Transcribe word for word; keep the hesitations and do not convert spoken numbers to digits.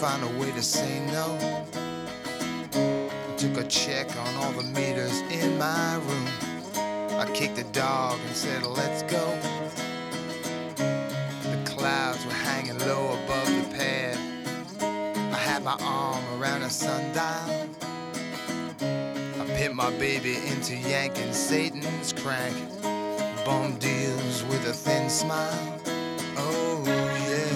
find a way to say no. I took a check on all the meters in my room. I kicked the dog and said, let's go. The clouds were hanging low above the pad. I had my arm around a sundial. I pit my baby into yanking Satan's crank. Bum deals with a thin smile. Oh yeah.